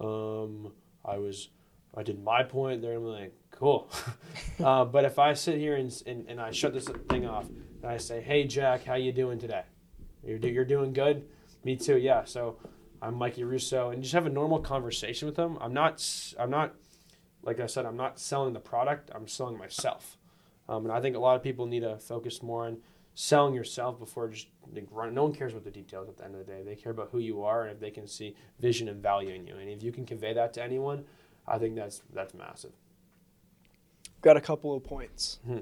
um, I was I did my point, they're gonna be like, cool. uh, but if I sit here and, and and I shut this thing off. And I say, hey, Jack, how you doing today? You're, you're doing good? Me too, yeah. So I'm Mikey Russo. And just have a normal conversation with them. I'm not, I'm not, like I said, I'm not selling the product. I'm selling myself. Um, and I think a lot of people need to focus more on selling yourself before just like, running. No one cares about the details at the end of the day. They care about who you are and if they can see vision and value in you. And if you can convey that to anyone, I think that's that's massive. Got a couple of points. Hmm.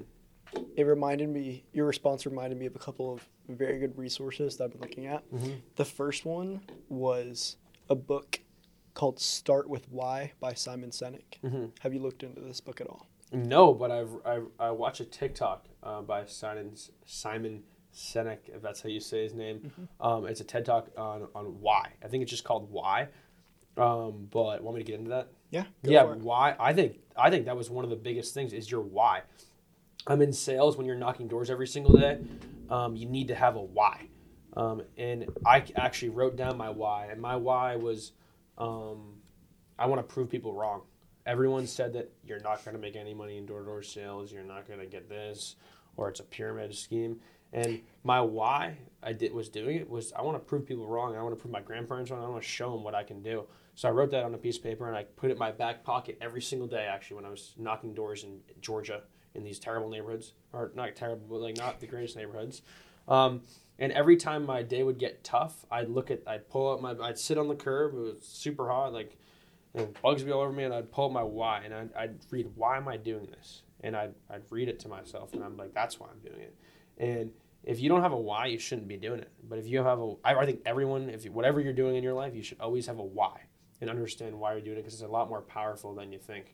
it reminded me, your response reminded me of a couple of very good resources that I've been looking at. Mm-hmm. The first one was a book called Start With Why by Simon Sinek. Mm-hmm. Have you looked into this book at all? No, but I've, I've I watched a TikTok uh, by Simon Simon Sinek, if that's how you say his name. Mm-hmm. Um, it's a TED Talk on, on why. I think it's just called Why. Um, but want me to get into that? Yeah. Go Yeah, for it. why? I think I think that was one of the biggest things is your why. I'm in sales. When you're knocking doors every single day, um, you need to have a why. Um, and I actually wrote down my why, and my why was um, I want to prove people wrong. Everyone said that you're not going to make any money in door-to-door sales. You're not going to get this, or it's a pyramid scheme. And my why I did was doing it was I want to prove people wrong. I want to prove my grandparents wrong. I want to show them what I can do. So I wrote that on a piece of paper and I put it in my back pocket every single day. Actually, when I was knocking doors in Georgia in these terrible neighborhoods, or not terrible, but like not the greatest neighborhoods. Um, and every time my day would get tough, I'd look at, I'd pull up my, I'd sit on the curb. It was super hot, like, and bugs would be all over me, and I'd pull up my why, and I'd, I'd read, why am I doing this? And I'd, I'd read it to myself, and I'm like, that's why I'm doing it. And if you don't have a why, you shouldn't be doing it. But if you have a, I, I think everyone, if you, whatever you're doing in your life, you should always have a why and understand why you're doing it, because it's a lot more powerful than you think.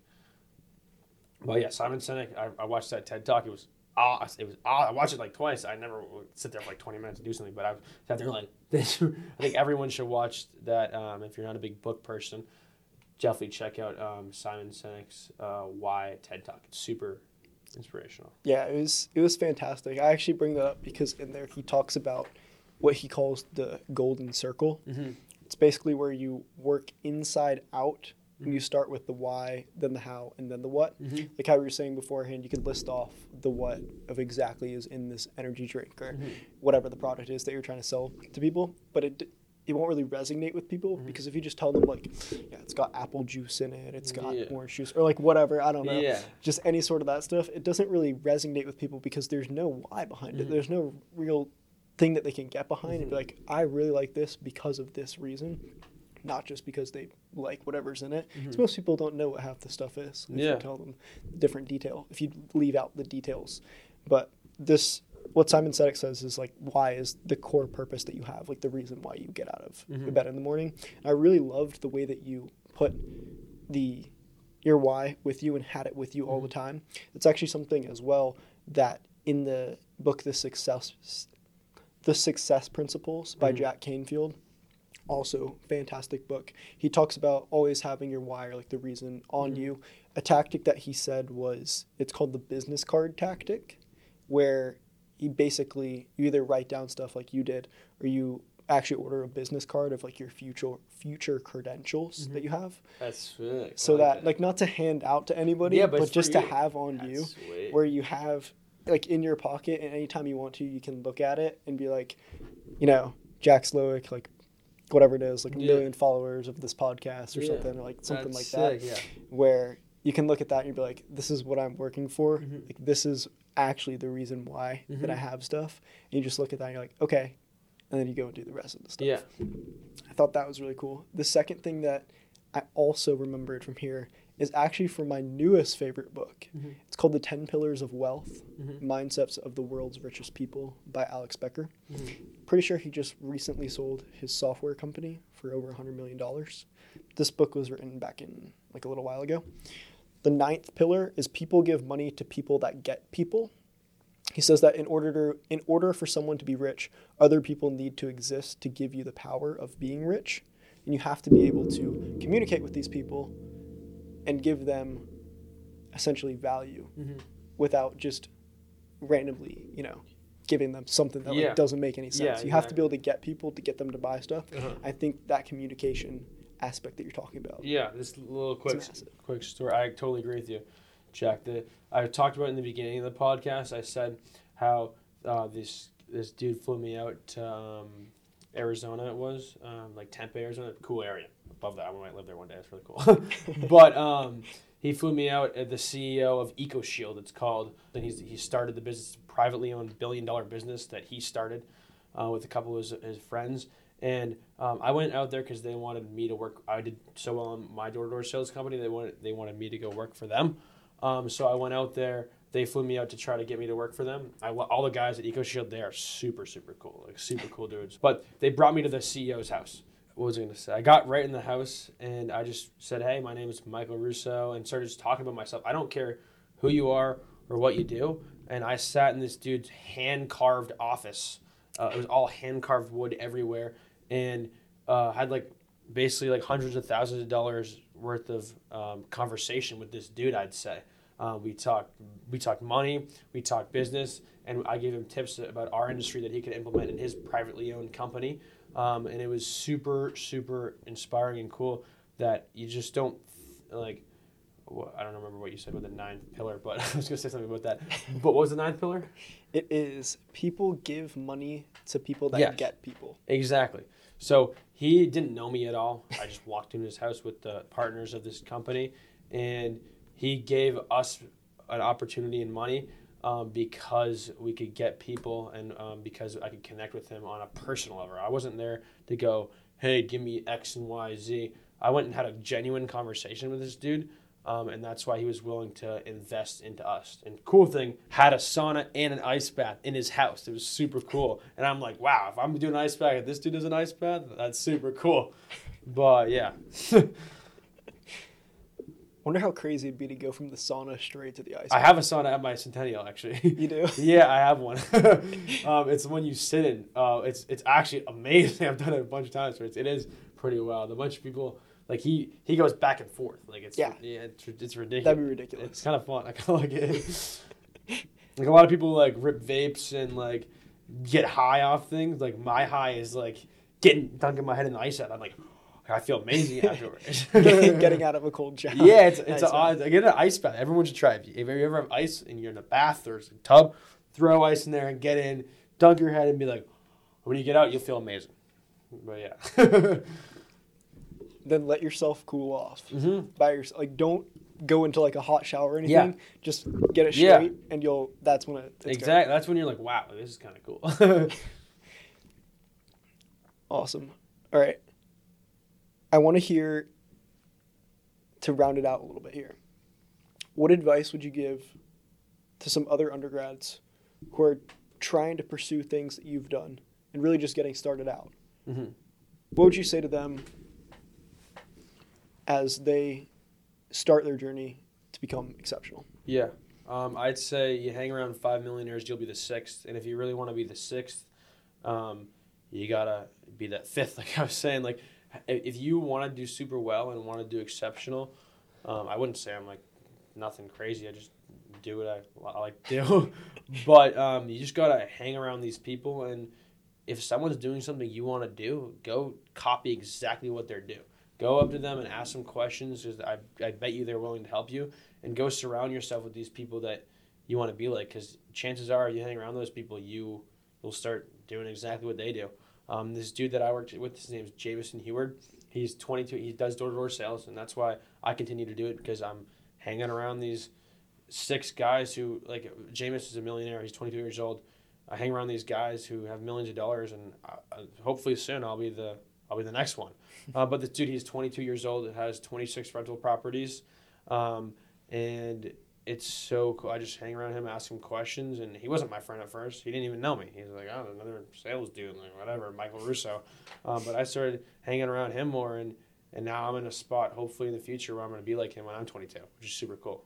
But yeah, Simon Sinek, I, I watched that TED Talk. It was ah, it was ah. I watched it like twice. I never would sit there for like twenty minutes to do something, but I've sat there like this. I think everyone should watch that. Um, if you're not a big book person, definitely check out um, Simon Sinek's uh, Why TED Talk. It's super inspirational. Yeah, it was it was fantastic. I actually bring that up because in there he talks about what he calls the golden circle. Mm-hmm. It's basically where you work inside out. And you start with the why, then the how, and then the what. Mm-hmm. Like how we were saying beforehand, you could list off the what of exactly is in this energy drink or Mm-hmm. whatever the product is that you're trying to sell to people. But it it won't really resonate with people Mm-hmm. because if you just tell them like, yeah, it's got apple juice in it, it's got Yeah. orange juice, or like whatever, I don't know, Yeah. just any sort of that stuff, it doesn't really resonate with people because there's no why behind it. Mm-hmm. There's no real thing that they can get behind and be Mm-hmm. like, I really like this because of this reason. Not just because they like whatever's in it. Because Mhm. most people don't know what half the stuff is. If Yeah. you tell them different detail, if you leave out the details. But this, what Simon Sinek says is like, why is the core purpose that you have, like the reason why you get out of Mhm. bed in the morning. And I really loved the way that you put the your why with you and had it with you all the time. It's actually something as well that in the book, The Success, The Success Principles by Mhm. Jack Canfield, also fantastic book. He talks about always having your why, or like the reason on Mhm. you. A tactic that he said was, it's called the business card tactic, where you basically, you either write down stuff like you did, or you actually order a business card of like your future future credentials Mhm. that you have. That's sick. I So that, that, like, not to hand out to anybody, Yeah, but but, it's for just to you. have on That's you, sweet. where you have like in your pocket, and anytime you want to, you can look at it and be like, you know, Jack Slowick, like whatever it is, like a Yeah. million followers of this podcast or Yeah. something, or like something That's like that, sick, yeah. where you can look at that and you'd be like, this is what I'm working for. Mhm. Like, this is actually the reason why that I Mhm. have stuff. And you just look at that and you're like, okay. And then you go and do the rest of the stuff. Yeah. I thought that was really cool. The second thing that I also remembered from here is actually from my newest favorite book. Mhm. It's called The ten Pillars of Wealth, Mhm. Mindsets of the World's Richest People by Alex Becker. Mhm. Pretty sure he just recently sold his software company for over one hundred million dollars. This book was written back in like a little while ago. The ninth pillar is people give money to people that get people. He says that in order to, in order for someone to be rich, other people need to exist to give you the power of being rich. And you have to be able to communicate with these people and give them essentially value Mhm. without just randomly, you know, giving them something that Yeah. like, doesn't make any sense. Yeah, you have to be exactly. able to get people to get them to buy stuff. Uh-huh. I think that communication aspect that you're talking about. Yeah, this little quick massive. quick story. I totally agree with you, Jack. The I talked about in the beginning of the podcast. I said how uh, this this dude flew me out to um, Arizona. It was um, like Tempe, Arizona, cool area. Above that, I might live there one day. It's really cool. But um, he flew me out at the C E O of EcoShield. It's called. And he's he started the business, privately owned billion dollar business that he started uh, with a couple of his, his friends. And um, I went out there because they wanted me to work. I did so well in my door-to-door sales company. They wanted they wanted me to go work for them. Um, so I went out there. they flew me out to try to get me to work for them. I, all the guys at EcoShield, they are super, super cool, like super cool dudes. But they brought me to the C E O's house. What was I going to say? I got right in the house, and I just said, hey, my name is Michael Russo, and started just talking about myself. I don't care who you are or what you do. And I sat in this dude's hand-carved office. Uh, it was all hand-carved wood everywhere, and uh, had like basically like hundreds of thousands of dollars worth of um, conversation with this dude, I'd say. Uh, we talked we talked money, we talked business, and I gave him tips about our industry that he could implement in his privately owned company. Um, and it was super, super inspiring and cool that you just don't, like, well, I don't remember what you said with the ninth pillar, but I was going to say something about that. But what was the ninth pillar? It is people give money to people that Yes. get people. Exactly. So he didn't know me at all. I just walked into his house with the partners of this company, and he gave us an opportunity and money um, because we could get people and um, because I could connect with him on a personal level. I wasn't there to go, hey, give me X and Y, Z. I went and had a genuine conversation with this dude, um, and that's why he was willing to invest into us. And cool thing, had a sauna and an ice bath in his house. It was super cool. And I'm like, wow, if I'm doing an ice bath, if this dude does an ice bath, that's super cool. But yeah. Wonder how crazy it'd be to go from the sauna straight to the ice. I have a sauna at my Centennial, actually. You do? Yeah, I have one. um, it's the one you sit in. Uh, it's it's actually amazing. I've done it a bunch of times. But it's, it is pretty wild. A bunch of people, like he he goes back and forth. Like it's Yeah. yeah, it's, it's ridiculous. That'd be ridiculous. It's kind of fun. I kind of like it. Like a lot of people like rip vapes and like get high off things. Like my high is like getting dunking my head in the ice. I'm like, I feel amazing afterwards. getting, getting out of a cold shower. Yeah, it's it's Nice, a, man. I get an ice bath. Everyone should try it. If you ever have ice and you're in a bath or a tub, throw ice in there and get in, dunk your head and be like, when you get out, you'll feel amazing. But yeah. Then let yourself cool off Mm-hmm. by yourself. Like, don't go into like a hot shower or anything. Yeah. Just get it Yeah. straight, and you'll. That's when it. It's Exactly. That's when you're like, wow, this is kind of cool. Awesome. All right. I want to hear, to round it out a little bit here, what advice would you give to some other undergrads who are trying to pursue things that you've done and really just getting started out? Mm-hmm. What would you say to them as they start their journey to become exceptional? Yeah. Um, I'd say you hang around five millionaires, you'll be the sixth. And if you really want to be the sixth, um, you got to be that fifth, like I was saying. Like, if you want to do super well and want to do exceptional, um, I wouldn't say I'm like nothing crazy. I just do what I, I like to do. But um, you just got to hang around these people. And if someone's doing something you want to do, go copy exactly what they're doing. Go up to them and ask them questions because I, I bet you they're willing to help you. And go surround yourself with these people that you want to be like, because chances are if you hang around those people, you will start doing exactly what they do. Um, this dude that I worked with, his name is Jamison Heward. He's twenty-two. He does door-to-door sales, and that's why I continue to do it because I'm hanging around these six guys who, like, Jameis is a millionaire. He's twenty-two years old. I hang around these guys who have millions of dollars, and I, hopefully soon I'll be the I'll be the next one. Uh, but this dude, he's twenty-two years old. Has twenty-six rental properties, um, and it's so cool. I just hang around him, ask him questions, and he wasn't my friend at first. He didn't even know me. He was like, oh, another sales dude, like whatever, Michael Russo. Um, but I started hanging around him more, and, and now I'm in a spot, hopefully in the future, where I'm going to be like him when I'm twenty-two, which is super cool.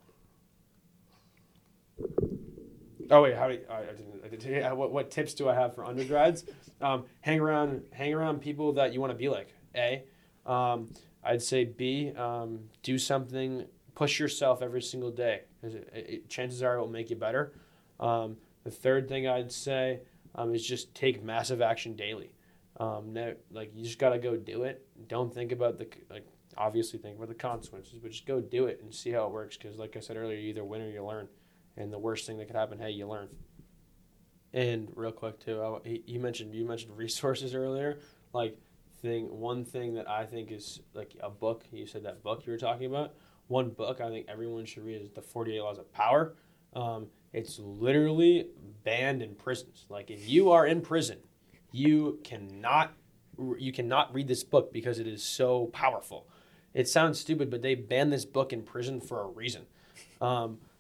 Oh wait, how do you, I, I didn't, I didn't yeah, what what tips do I have for undergrads? Um, hang around hang around people that you want to be like. A, um, I'd say B, um, do something. Push yourself every single day. It, it, chances are it will make you better. Um, the third thing I'd say um, is just take massive action daily. Um, no, like you just gotta go do it. Don't think about the like. Obviously, think about the consequences, but just go do it and see how it works. Because, like I said earlier, you either win or you learn. And the worst thing that could happen, hey, you learn. And real quick too, I, you mentioned you mentioned resources earlier. Like thing, one thing that I think is like a book. You said that book you were talking about. One book I think everyone should read is The forty-eight Laws of Power. Um, it's literally banned in prisons. Like if you are in prison, you cannot you cannot read this book because it is so powerful. It sounds stupid, but they banned this book in prison for a reason. Um,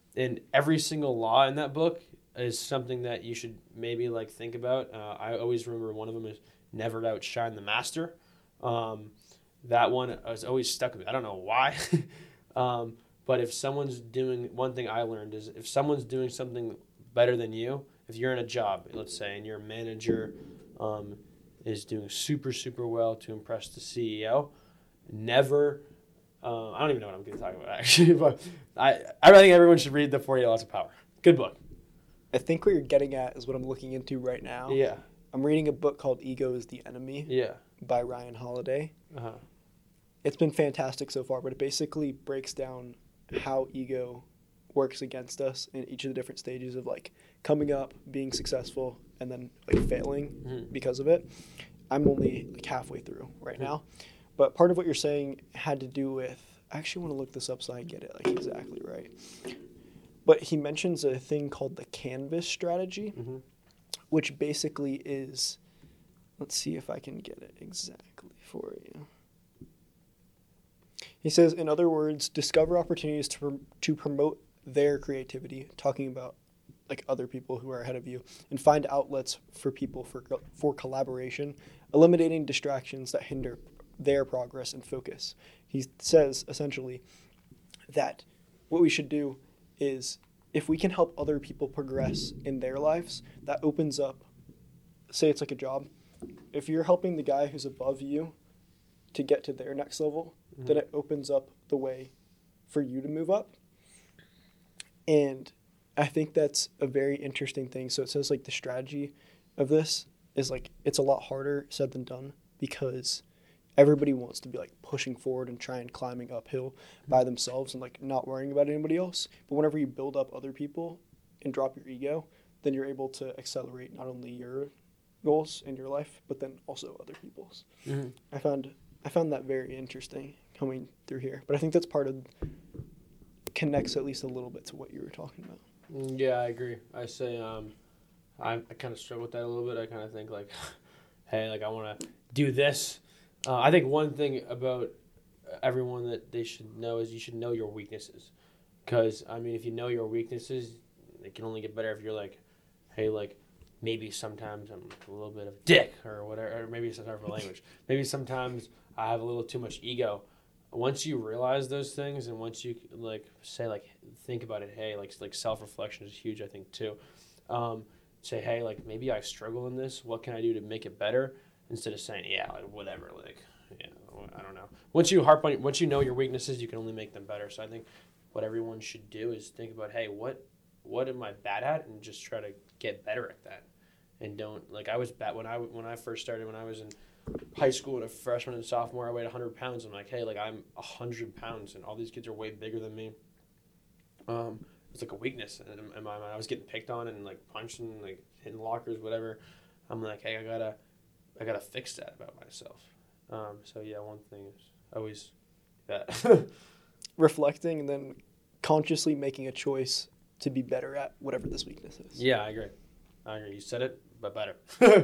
and every single law in that book is something that you should maybe like think about. Uh, I always remember one of them is never outshine the master. Um, that one has always stuck with me. I don't know why. um, but if someone's doing, one thing I learned is if someone's doing something better than you, if you're in a job, let's say, and your manager um, is doing super, super well to impress the C E O, never, uh, I don't even know what I'm going to talk about actually, but I, I think everyone should read The forty-eight Laws of Power. Good book. I think what you're getting at is what I'm looking into right now. Yeah. I'm reading a book called Ego is the Enemy Yeah. by Ryan Holiday. Uh-huh. It's been fantastic so far, but it basically breaks down how ego works against us in each of the different stages of like coming up, being successful, and then like failing Mm-hmm. because of it. I'm only like halfway through right Mm-hmm. now. But part of what you're saying had to do with, I actually want to look this up so I get it like exactly right. But he mentions a thing called the canvas strategy, Mm-hmm. which basically is, let's see if I can get it exactly for you. He says, in other words, discover opportunities to prom- to promote their creativity, talking about like other people who are ahead of you, and find outlets for people for co- for collaboration, eliminating distractions that hinder their progress and focus. He says essentially that what we should do is if we can help other people progress in their lives, that opens up, say it's like a job. If you're helping the guy who's above you to get to their next level, mm-hmm. then it opens up the way for you to move up. And I think that's a very interesting thing. So it says like the strategy of this is like, it's a lot harder said than done because everybody wants to be like pushing forward and trying climbing uphill by themselves and like not worrying about anybody else. But whenever you build up other people and drop your ego, then you're able to accelerate not only your goals in your life, but then also other people's. Mm-hmm. I found I found that very interesting coming through here. But I think that's part of, connects at least a little bit to what you were talking about. Yeah, I agree. I say um, I, I kind of struggle with that a little bit. I kind of think like, hey, like I want to do this. Uh, I think one thing about everyone that they should know is you should know your weaknesses. Because, I mean, if you know your weaknesses, it can only get better if you're like, hey, like, maybe sometimes I'm a little bit of a dick or whatever, or maybe sometimes for language. Maybe sometimes I have a little too much ego. Once you realize those things and once you, like, say, like, think about it, hey, like, like self-reflection is huge, I think, too. Um, say, hey, like, maybe I struggle in this. What can I do to make it better? Instead of saying, yeah, like, whatever, like, yeah, I don't know. Once you harp on, once you know your weaknesses, you can only make them better. So I think what everyone should do is think about, hey, what, what am I bad at, and just try to get better at that. And don't, like, I was bad when I when I first started, when I was in high school and a freshman and sophomore, I weighed one hundred pounds. I'm like, hey, like, I'm one hundred pounds, and all these kids are way bigger than me. Um, it's like a weakness in, in my mind. I was getting picked on and, like, punched and, like, hitting lockers, whatever. I'm like, hey, I gotta. I gotta fix that about myself. Um, so yeah, one thing is always that. Reflecting and then consciously making a choice to be better at whatever this weakness is. Yeah, I agree. I agree. You said it, but better.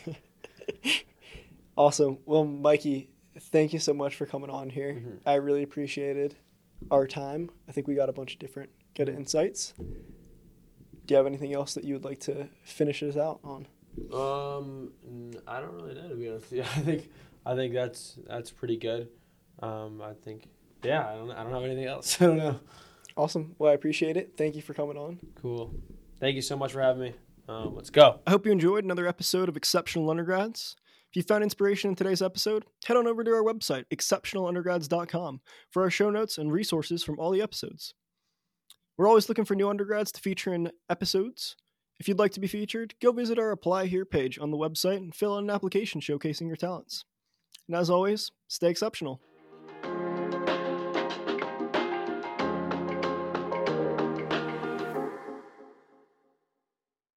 Awesome. Well, Mikey, thank you so much for coming on here. Mm-hmm. I really appreciated our time. I think we got a bunch of different good insights. Do you have anything else that you would like to finish us out on? Um, I don't really know, to be honest with you. I think I think that's that's pretty good. Um, I think yeah. I don't I don't have anything else. I don't know. Awesome. Well, I appreciate it. Thank you for coming on. Cool. Thank you so much for having me. Um, let's go. I hope you enjoyed another episode of Exceptional Undergrads. If you found inspiration in today's episode, head on over to our website, exceptional undergrads dot com, for our show notes and resources from all the episodes. We're always looking for new undergrads to feature in episodes. If you'd like to be featured, go visit our Apply Here page on the website and fill out an application showcasing your talents. And as always, stay exceptional.